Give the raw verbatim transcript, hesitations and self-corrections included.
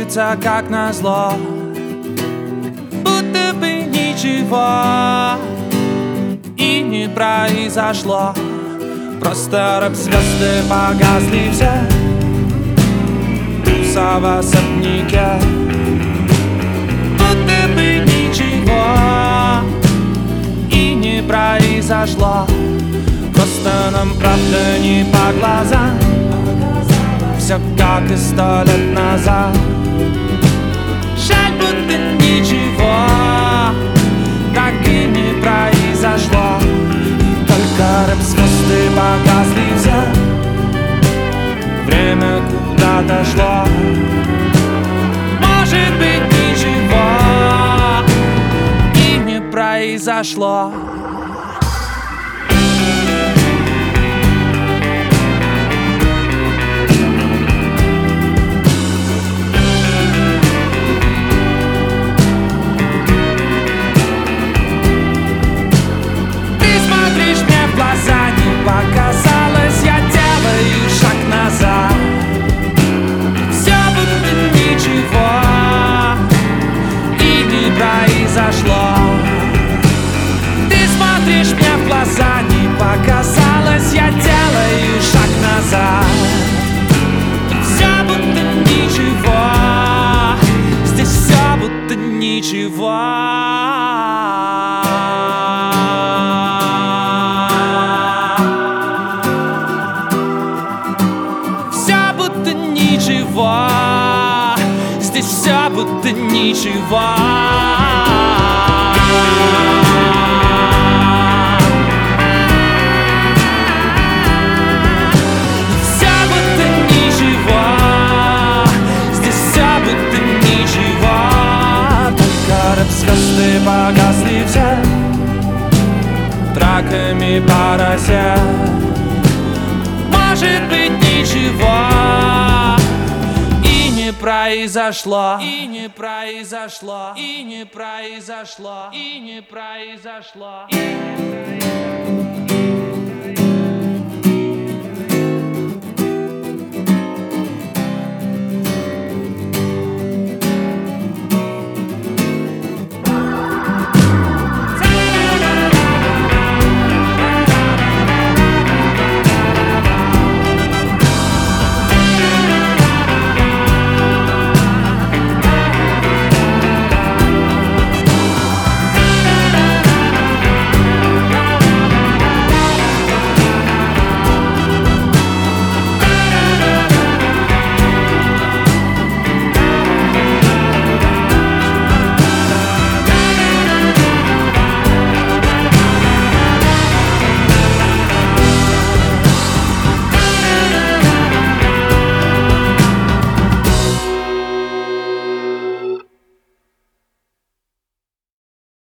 снится, как назло, будто бы ничего и не произошло. Просто рок-звезды погасли все в особняке, будто бы ничего и не произошло. Просто нам правда не по глазам, все как и сто лет назад. Жаль, будто ничего так и не произошло. Только рэп-звезды погасли все, время куда-то шло. Может быть, ничего и не произошло. Глаза не показалось, я делаю шаг назад. Все будто ничего и не произошло. Ты смотришь мне в глаза, не показалось, я делаю шаг назад. Все будто ничего, здесь все будто ничего. Здесь все будто ничего. Все будто ничего. Здесь все будто ничего. Только рэп-звезды погасли все траками по росе. Может быть, ничего произошло, и не произошло, и не произошло, и не произошло, и не произошло.